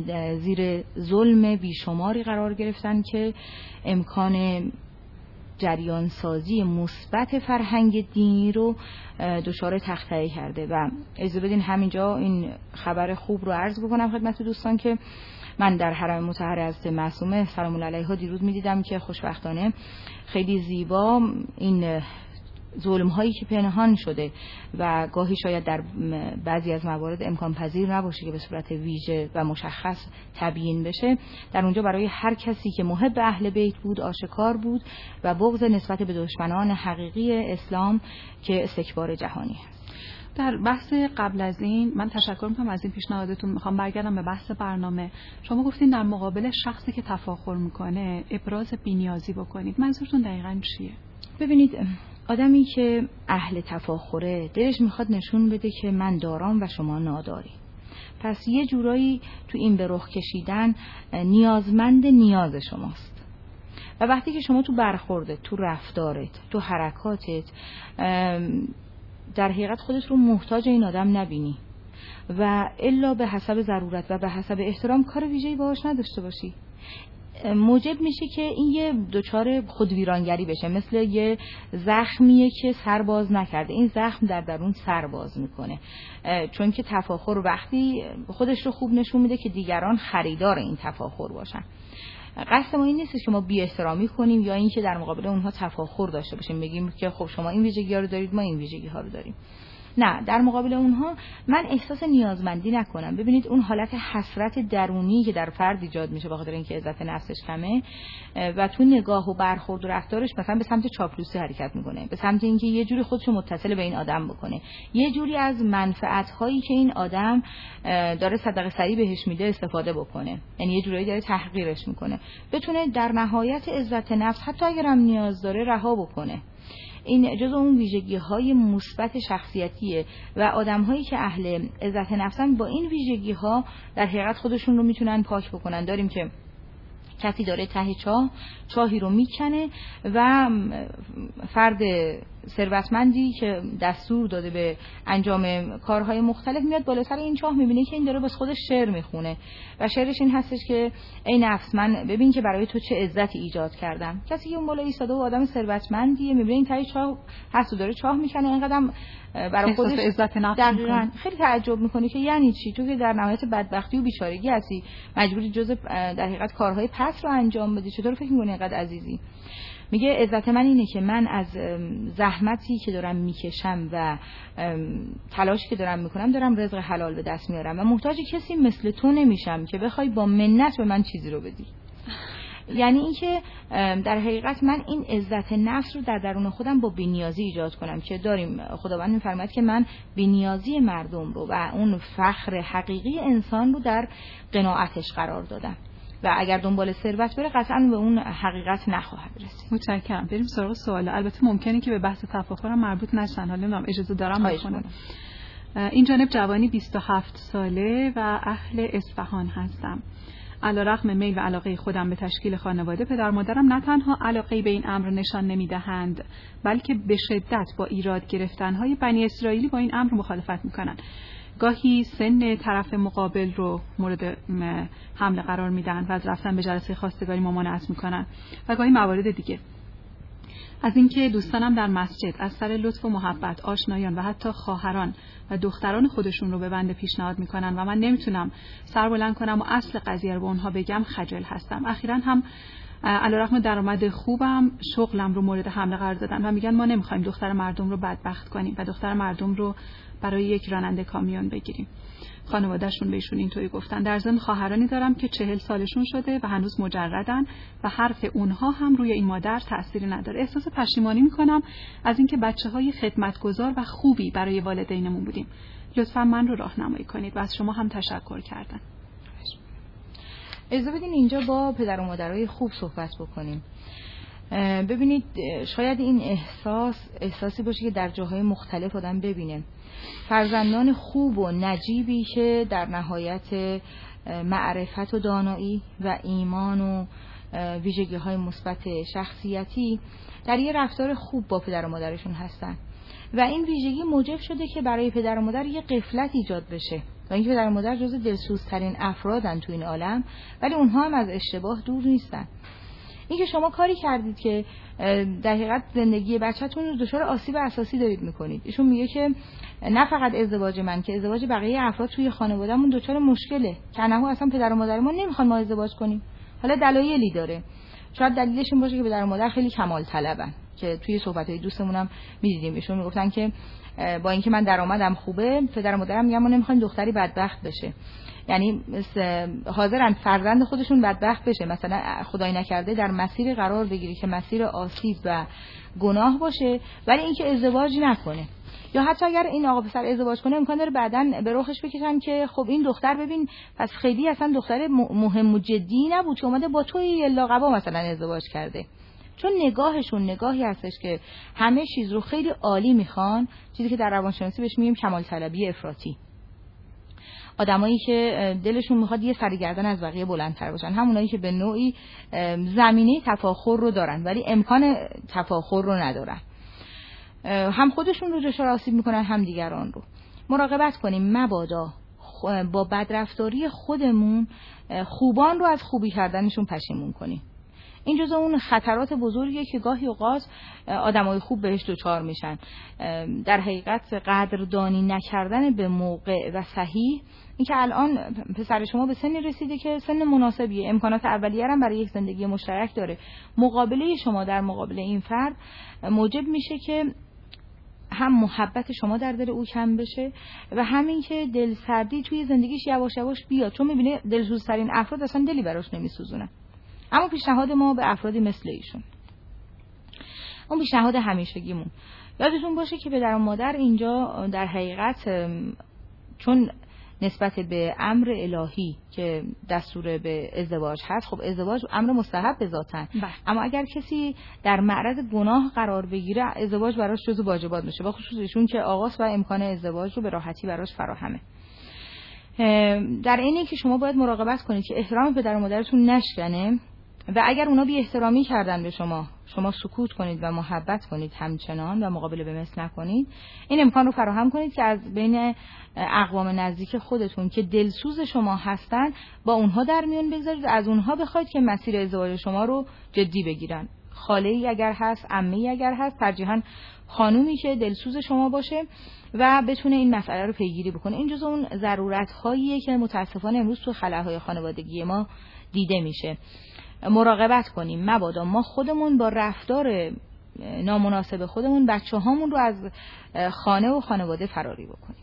زیر ظلم بیشماری قرار گرفتن که امکان جریان سازی مثبت فرهنگ دینی رو دچار تخطئه کرده. و اجازه بدین همینجا این خبر خوب رو عرض بکنم خدمت دوستان که من در حرم مطهر حضرت معصومه سلام الله علیها دیروز می‌دیدم که خوشبختانه خیلی زیبا این ظلم هایی که پنهان شده و گاهی شاید در بعضی از موارد امکان پذیر نباشه که به صورت ویژه و مشخص تبیین بشه، در اونجا برای هر کسی که محب اهل بیت بود آشکار بود و بغض نسبت به دشمنان حقیقی اسلام که استکبار جهانی است. در بحث قبل از این من تشکر میکنم از این پیشنهادتون. میخوام برگردم به بحث برنامه. شما گفتین در مقابل شخصی که تفاخر میکنه ابراز بی‌نیازی بکنید. منظورتون دقیقاً چیه؟ ببینید، آدمی که اهل تفاخره دلش میخواد نشون بده که من دارم و شما ناداری. پس یه جورایی تو این به رخ کشیدن نیازمند نیاز شماست. و وقتی که شما تو برخوردت، تو رفتارت، تو حرکاتت در حقیقت خودت رو محتاج این آدم نبینی و الا به حسب ضرورت و به حسب احترام کار ویژه‌ای باهاش نداشته باشی، موجب میشه که این یه دچار خودویرانگری بشه. مثل یه زخمیه که سر باز نکرده، این زخم در درون سر باز میکنه، چون که تفاخر وقتی خودش رو خوب نشون میده که دیگران خریدار این تفاخر باشن. قصد ما این نیست که ما بی احترامی کنیم یا اینکه در مقابل اونها تفاخر داشته باشیم، بگیم که خب شما این ویژگی‌ها رو دارید، ما این ویژگی‌ها رو داریم. نه، در مقابل اونها من احساس نیازمندی نکنم. ببینید اون حالت حسرت درونی که در فرد ایجاد میشه به خاطر اینکه عزت نفسش کمه و تو نگاه و برخورد و رفتارش مثلا به سمت چاپلوسی حرکت میکنه، به سمت اینکه یه جوری خودشو متصل به این آدم بکنه، یه جوری از منفعت هایی که این آدم داره صدقه سری بهش میده استفاده بکنه، یعنی یه جوری داره تحقیرش میکنه، بتونه در نهایت عزت نفس حتی اگر هم نیاز داره رها بکنه. این جزء اون ویژگی‌های مثبت شخصیتیه و آدم‌هایی که اهل عزت نفسن با این ویژگی‌ها در حقیقت خودشون رو میتونن پاک بکنن. داریم که کسی داره ته چاه چاهی رو میکنه و فرد ثروتمندی که دستور داده به انجام کارهای مختلف میاد بالا سر این چاه، میبینه که این داره باز خودش شعر میخونه و شعرش این هستش که ای نفس من ببین که برای تو چه عزتی ایجاد کردم. کسی که اون بالا ایستاده و آدم ثروتمندیه میبینه این ته چاه هست و داره چاه میکنه، اینقدرم برای خودش عزت نفس دقیقاً خیلی تعجب میکنه که یعنی چی؟ تو که در نهایت بدبختی و بیچارگی هستی، مجبوری جزء در حقیقت کارهای پس رو انجام بدی، چطور فکر میکنی اینقدر عزیزی؟ میگه عزت من اینه که من از زحمتی که دارم میکشم و تلاشی که دارم میکنم دارم رزق حلال به دست میارم و محتاج کسی مثل تو نمیشم که بخوای با منت به من چیزی رو بدی. یعنی اینکه در حقیقت من این عزت نفس رو در درون خودم با بی‌نیازی ایجاد کنم که داریم. خداوند میفرماید که من بی‌نیازی مردم رو و اون فخر حقیقی انسان رو در قناعتش قرار دادم و اگر دنبال ثروت بره قطعاً به اون حقیقت نخواهد رسید. متشکرم. بریم سراغ سوال. البته ممکنه که به بحث تفاخر مربوط نشن، حالا نمیدونم اجازه دارم بخونم. این جانب جوانی بیست و هفت ساله و اهل اصفهان هستم. علیرغم میل و علاقه خودم به تشکیل خانواده، پدر مادرم نه تنها علاقه به این امر نشان نمیدهند بلکه به شدت با ایراد گرفتن‌های بنی اسرائیلی با این امر مخالفت میکنن. گاهی سن طرف مقابل رو مورد حمله قرار میدن و از رفتن به جلسه خواستگاری ممانعت میکنن و گاهی موارد دیگه. از اینکه دوستانم در مسجد از سر لطف و محبت آشنایان و حتی خواهران و دختران خودشون رو به بنده پیشنهاد میکنن و من نمیتونم سر بلند کنم و اصل قضیه رو به اونها بگم، خجل هستم. اخیراً هم علیرغم درآمد خوبم شغلم رو مورد حمله قرار دادن و میگن ما نمیخوایم دختر مردم رو بدبخت کنیم و دختر مردم رو برای یک راننده کامیون بگیریم. خانواده‌شون بهشون اینطوری گفتن. در ضمن خواهرانی دارم که چهل سالشون شده و هنوز مجردن و حرف اونها هم روی این مادر تأثیری نداره. احساس پشیمانی میکنم از اینکه بچه‌های خدمتگزار و خوبی برای والدینمون بودیم. لطفاً من رو راهنمایی کنید و از شما هم تشکر کردن. اجازه بدین اینجا با پدر و مادرای خوب صحبت بکنیم. ببینید شاید این احساس احساسی باشه که در جاهای مختلف آدم ببینه. فرزندان خوب و نجیبی که در نهایت معرفت و دانایی و ایمان و ویژگی‌های مثبت شخصیتی در یه رفتار خوب با پدر و مادرشون هستن و این ویژگی موجب شده که برای پدر و مادر یه غفلت ایجاد بشه و اینکه پدر و مادر جزو دلسوزترین افرادن تو این عالم، ولی اونها هم از اشتباه دور نیستن. اینکه شما کاری کردید که در حقیقت زندگی بچه‌تون رو دچار آسیب اساسی دارید میکنید. ایشون میگه که نه فقط ازدواج من که ازدواج بقیه افراد توی خانوادهمون دچار مشکله، که نه اصلا پدر و مادر ما نمیخوان ما ازدواج کنیم. حالا دلایلی داره، شاید دلیلش این باشه که پدر و مادر خیلی کمال طلبن، که توی صحبت‌های دوستمون هم می‌دیدیم ایشون میگفتن که با اینکه من درآمدم خوبه، پدر و مادرم میگن ما نمیخوایم دختری بدبخت بشه، یعنی حاضرن فرزند خودشون بدبخت بشه، مثلا خدای نکرده در مسیر قرار بگیره که مسیر آسیب و گناه باشه، ولی اینکه ازدواج نکنه. یا حتی اگر این آقا پسر ازدواج کنه امکان داره بعداً به رخش بکشن که خب این دختر ببین پس خیلی اصلا دختر مهم و جدی نبود که اومده با توی یلا قبا مثلا ازدواج کرده. چون نگاهشون نگاهی هستش که همه چیز رو خیلی عالی میخوان، چیزی که در روانشناسی بهش میگیم کمال طلبی افراطی. آدمایی که دلشون میخواد یه سرگردن از بقیه بلندتر باشن، همونایی که به نوعی زمینه تفاخر رو دارن ولی امکان تفاخر رو ندارن، هم خودشون رو دچار آسیب میکنن هم دیگران رو. مراقبت کنیم مبادا با بدرفتاری خودمون خوبان رو از خوبی کردنشون پشیمون کنیم. این جزء اون خطرات بزرگیه که گاهی اوقات آدمای خوب بهش دچار میشن. در حقیقت قدردانی نکردن به موقع و صحیح، این که الان پسر شما به سنی رسیده که سن مناسبیه، امکانات اولیه هم برای یک زندگی مشترک داره، مقابله شما در مقابل این فرد موجب میشه که هم محبت شما در دل او کم بشه و همین که دلسردی توی زندگیش یواش یواش بیاد، چون میبینه دلسوزترین افراد اصلا دلی براش نمیسوزونن. اما پیشنهاد ما به افرادی مثل ایشون، اون پیشنهاد همیشگیمون، یادتون باشه که پدر و مادر اینجا در حقیقت چون نسبت به امر الهی که دستور به ازدواج هست، خب ازدواج امر مستحب ذاتن، اما اگر کسی در معرض گناه قرار بگیره ازدواج براش جزو واجبات میشه، با خصوص ایشون که آغاز و امکان ازدواج رو به راحتی براش فراهمه. در اینه که شما باید مراقبت کنید که احترام پدر و مادرتون نشکنه و اگر اونا بی احترامی کردن به شما، شما سکوت کنید و محبت کنید همچنان و مقابله به مثل نکنید. این امکان رو فراهم کنید که از بین اقوام نزدیک خودتون که دلسوز شما هستن با اونها در میون بگذارید، از اونها بخواید که مسیر ازدواج شما رو جدی بگیرن. خاله‌ای اگر هست، عمه‌ای اگر هست، ترجیحاً خانومی که دلسوز شما باشه و بتونه این مسئله رو پیگیری بکنه. این جزو اون ضرورت‌هاییه که متاسفانه امروز تو خلاهای خانوادگی ما دیده میشه. مراقبت کنیم مبادا ما خودمون با رفتار نامناسب خودمون بچه هامون رو از خانه و خانواده فراری بکنیم.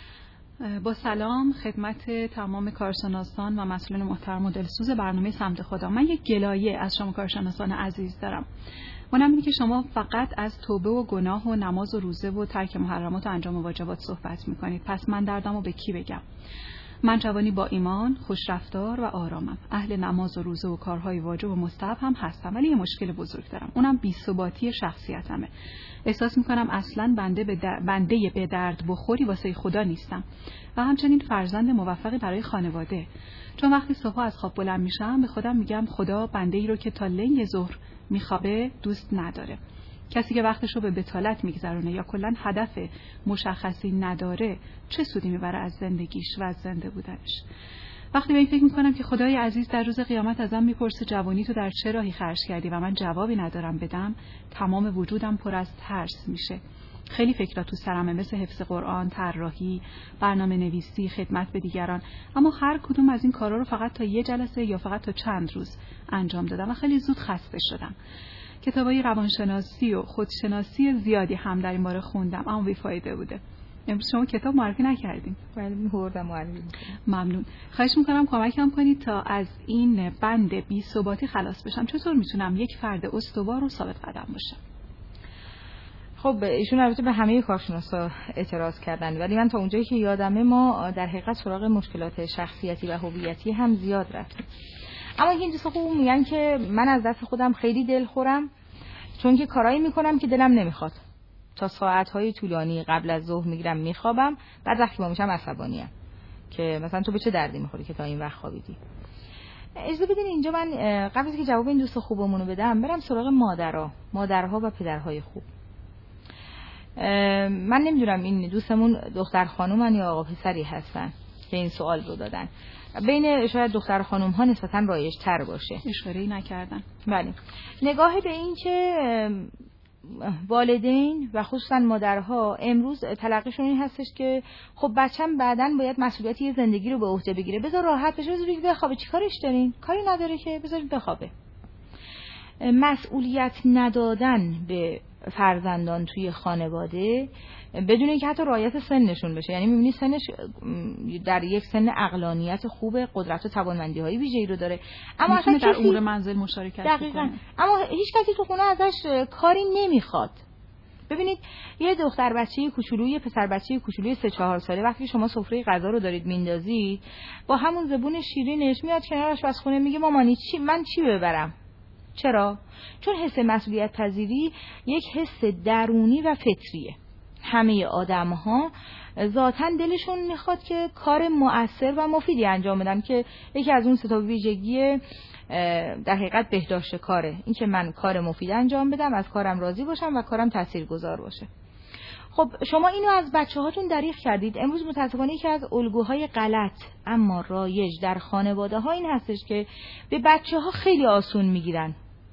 با سلام خدمت تمام کارشناسان و مسئولین محترم و دلسوز برنامه سمت خدا. من یک گلایه از شما کارشناسان عزیز دارم. اونم اینه که شما فقط از توبه و گناه و نماز و روزه و ترک محرمات و انجام واجبات صحبت میکنید. پس من دردمو به کی بگم؟ من جوانی با ایمان، خوش رفتار و آرامم. اهل نماز و روزه و کارهای واجب و مستحب هم هستم، ولی یه مشکل بزرگ دارم. اونم بی‌ثباتی شخصیتمه. احساس میکنم اصلاً بنده به در... بنده به درد بخوری واسه خدا نیستم و همچنین فرزند موفقی برای خانواده. چون وقتی صبح از خواب بلند میشم به خودم میگم خدا بنده ای رو که تا لنگ ظهر میخوابه دوست نداره. کسی که وقتشو به بتالت میگذرونه یا کلاً هدف مشخصی نداره چه سودی میبره از زندگیش و از زنده بودنش؟ وقتی به این فکر میکنم که خدای عزیز در روز قیامت ازم میپرسه جوانی تو در چه راهی خرج کردی و من جوابی ندارم بدم، تمام وجودم پر از ترس میشه. خیلی فکرها تو سرمه، مثل حفظ قرآن، طراحی، برنامه نویسی، خدمت به دیگران، اما هر کدوم از این کارا رو فقط تا یه جلسه یا فقط تا چند روز انجام دادم و خیلی زود خسته شدم. کتابای روانشناسی و خودشناسی زیادی هم در این باره خوندم اما بی‌فایده بوده. امروز شما کتاب معرفی نکردین. ولی می‌خوردم معرفی. ممنون. خواهش می‌کنم کمکم کنید تا از این بند بی‌ثباتی خلاص بشم. چطور میتونم یک فرد استوار و ثابت قدم باشم؟ خب ایشون البته به همه کارشناسا اعتراض کردن، ولی من تا اونجایی که یادمه ما در حقیقت سراغ مشکلات شخصیتی و هویتی هم زیاد رفتیم. اما این دوست خوب میگن که من از دست خودم خیلی دلخورم، چون که کارایی میکنم که دلم نمیخواد. تا ساعتهای طولانی قبل از ظهر میگیرم میخوابم، بعد وقتی ما میشم عصبانیم که مثلا تو به چه دردی میخوری که تا این وقت خوابیدی. اجازه بدین اینجا من قبل از که جواب این دوست خوبمون رو بدم برم سراغ مادرها، مادرها و پدرهای خوب. من نمیدونم این دوستمون دختر خانومن یا آقا پسری هستن که این سوال رو دادن. بین شاید دختر خانوم ها نسبتاً رایج تر باشه. اشاره‌ای نکردن. بله. نگاه به این که والدین و خصوصا مادرها امروز تلقیشون این هستش که خب بچه‌م بعداً باید مسئولیت یه زندگی رو به عهده بگیره، بذار راحت بشه، بذار بخوابه، چیکارش دارین؟ کاری نداره که، بذار بخوابه. مسئولیت ندادن به فرزندان توی خانواده بدون اینکه حتی رعایت سنشون بشه، یعنی می‌بینی سنش در یک سن عقلانیت خوب، قدرت و توانمندی‌های ویژه‌ای رو داره، اما اصلا در امور منزل مشارکت دقیقاً، اما هیچ کسی تو خونه ازش کاری نمیخواد. ببینید یه دختر بچه کوچولوی، یه پسر بچه کوچولوی سه چهار ساله وقتی شما سفره غذا رو دارید میندازید، با همون زبون شیرینش میاد کنار آشپزخونه میگه مامانی چی من چی ببرم؟ چرا؟ چون حس مسئولیت پذیری یک حس درونی و فطریه. همه آدم ها ذاتاً دلشون میخواد که کار مؤثر و مفیدی انجام بدن، که یکی از اون سه تا ویژگی در حقیقت بهداشت کاره، این که من کار مفید انجام بدم، از کارم راضی باشم و کارم تاثیرگذار باشه. خب شما اینو از بچه هاتون دریغ کردید. امروز متاسفانه یکی از الگوهای غلط اما رایج در خانواده ها این هستش که به بچه ها خیلی آسون میگیرن.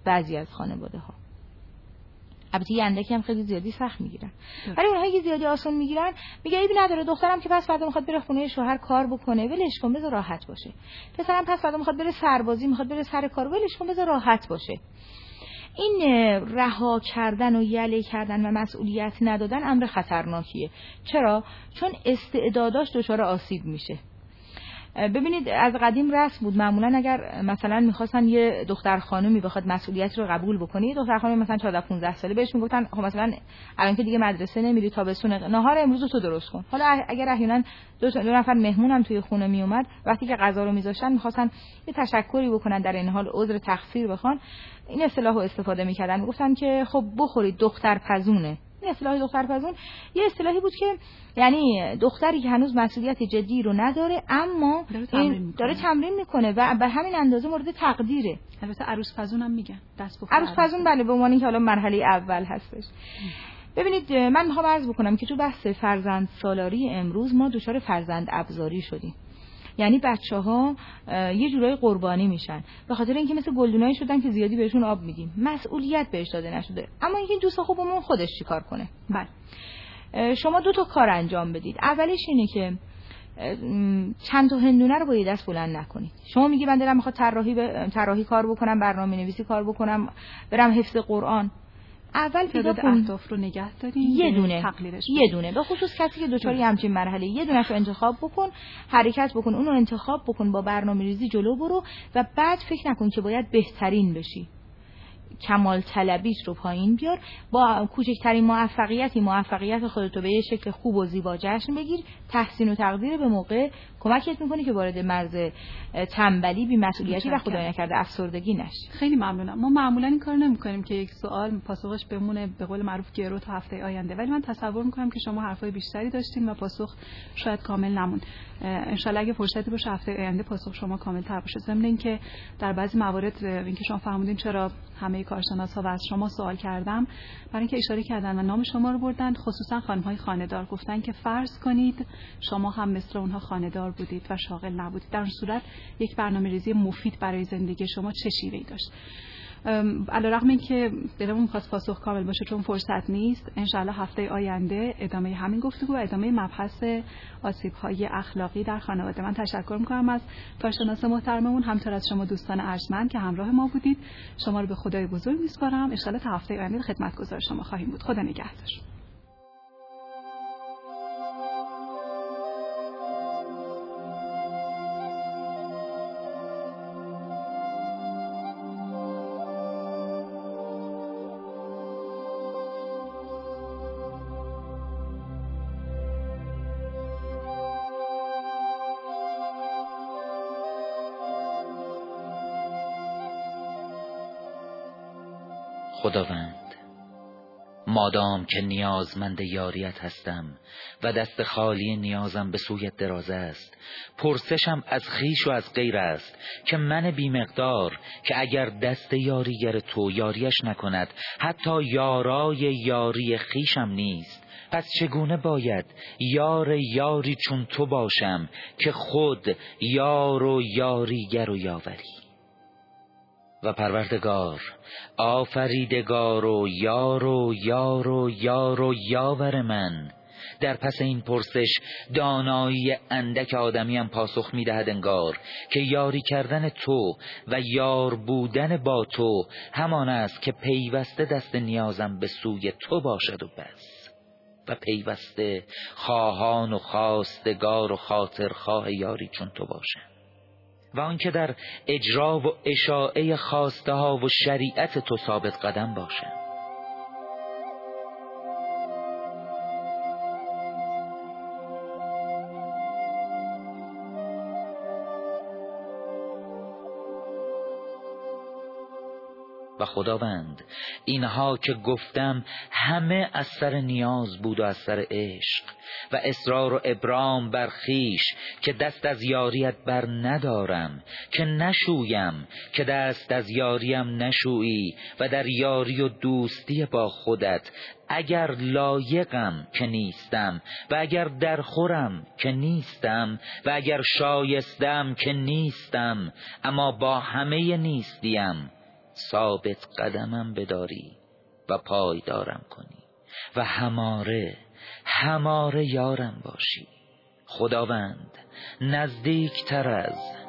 بعضی از خانواده ها. البته یه اندکی هم خیلی زیادی سخت میگیرن، ولی اونهایی که زیادی آسون میگیرن میگه ایبی نداره، دخترم که پس فردا میخواد بره خونه شوهر کار بکنه، ولش کن بذار راحت باشه. پسرم پس فردا میخواد بره سربازی، میخواد بره سر کار، ولش کن بذار راحت باشه. این رها کردن و یله کردن و مسئولیت ندادن امر خطرناکیه. چرا؟ چون استعداداش دچار آسیب میشه. ببینید از قدیم رسم بود، معمولا اگر مثلا میخواستن یه دختر خانومی بخواد مسئولیت رو قبول بکنه، یه دختر خانومی مثلا چهارده پانزده ساله بهش میگفتن خب مثلا الان که دیگه مدرسه نمیری، تابستون نهار امروز تو درست کن. حالا اگر احیانا دو, دو نفر مهمونم توی خونه میومد، وقتی که غذا رو میذاشتن میخواستن یه تشکری بکنن، در این حال عذر تقصیر بخوان، این اصطلاحو استفاده میکردن، میگفتن که خب بخورید دختر پزونه. این اصطلاح دختر پزون یه اصطلاحی بود که یعنی دختری که هنوز مسئولیت جدی رو نداره اما داره تمرین, داره تمرین میکنه و به همین اندازه مورد تقدیره. البته عروس پزون هم میگن، دست بخور عروس پزون بله، به عنوان که حالا مرحله اول هستش. ببینید من میخوام عرض بکنم که تو بحث فرزند سالاری امروز ما دچار فرزند ابزاری شدیم. یعنی بچه‌ها یه جورای قربانی میشن به خاطر اینکه مثل گلدونایی شدن که زیادی بهشون آب میدیم، مسئولیت بهش داده نشده. اما اینکه دوست خوبمون خودش چیکار کنه؟ بله شما دو تا کار انجام بدید. اولش اینه که چند تا هندونه رو با یه دست بلند نکنید. شما میگی من دلم میخواد طراحی ب... طراحی کار بکنم، برنامه‌نویسی کار بکنم، برم حفظ قرآن. اول پیدا کن اهداف رو نگه دارین، یه دونه تقلیلش یه دونه به خصوص کسی که دچاری همچین مرحله، یه دونه‌شو رو انتخاب بکن، حرکت بکن، اون رو انتخاب بکن، با برنامه‌ریزی جلو برو و بعد فکر نکن که باید بهترین بشی. کمال طلبیت رو پایین بیار، با کوچکترین موفقیتی موفقیت خودتو به یه شکل خوب و زیبا جشن بگیر. تحسین و تقدیر به موقع کمکت میکنه که وارد مرز تنبلی، بی‌مسئولیتی و خدای نکرده افسردگی نشی. خیلی ممنونم. ما معمولا این کارو نمی‌کنیم که یک سوال پاسخش بمونه به قول معروف گرو تا هفته آینده، ولی من تصور می‌کنم که شما حرفای بیشتری داشتین و پاسخ شاید کامل نمون. ان شاء الله اگه فرصتی باشه هفته آینده پاسخ شما کامل‌تر باشه. ضمن اینکه در بعضی موارد اینکه شما فهمیدین چرا همه کارشناسا و از شما سوال کردم، برای اینکه اشاره کردن و نام شما رو بردن، خصوصا خانم‌های خانه‌دار، گفتن که فرض کنید شما هم مثل اونها خانه‌دار بودید و شاغل نبودید، در اون صورت یک برنامه‌ریزی مفید برای زندگی شما چه شیوه‌ای داشت؟ علیرغم اینکه دلمون می‌خواست پاسخ کامل باشه چون فرصت نیست، ان شاءالله هفته آینده ادامه همین گفتگو و ادامه مبحث آسیب‌های اخلاقی در خانواده. من تشکر می‌کنم از کارشناس محترممون، همینطور از شما دوستان ارجمند که همراه ما بودید. شما رو به خدای بزرگ می‌سپارم. ان شاءالله تا هفته آینده خدمتگزار شما خواهیم بود. خدا نگهدار. خداوند، مادام که نیازمند یاریت هستم و دست خالی نیازم به سویت دراز است، پرسشم از خیش و از غیر است که من بیمقدار که اگر دست یاریگر تو یاریش نکند حتی یارای یاری خیشم نیست، پس چگونه باید یار یاری چون تو باشم که خود یار و یاریگر و یاوری؟ و پروردگار، آفریدگار و یار و یار و یار و یاور من، در پس این پرسش دانایی اندک آدمیم پاسخ می‌دهد انگار که یاری کردن تو و یار بودن با تو همان است که پیوسته دست نیازم به سوی تو باشد و بس، و پیوسته خواهان و خواستگار و خاطرخواه یاری چون تو باشم، و آنکه در اجرا و اشاعه خواسته ها و شریعت تو ثابت قدم باشم. و خداوند، اینها که گفتم همه از سر نیاز بود و از سر عشق و اصرار و ابرام بر خیش که دست از یاریت بر ندارم، که نشویم که دست از یاریم نشویی، و در یاری و دوستی با خودت اگر لایقم که نیستم، و اگر درخورم که نیستم، و اگر شایستم که نیستم، اما با همه نیستیم ثابت قدمم بداری و پایدارم کنی و هماره هماره یارم باشی. خداوند نزدیک تر از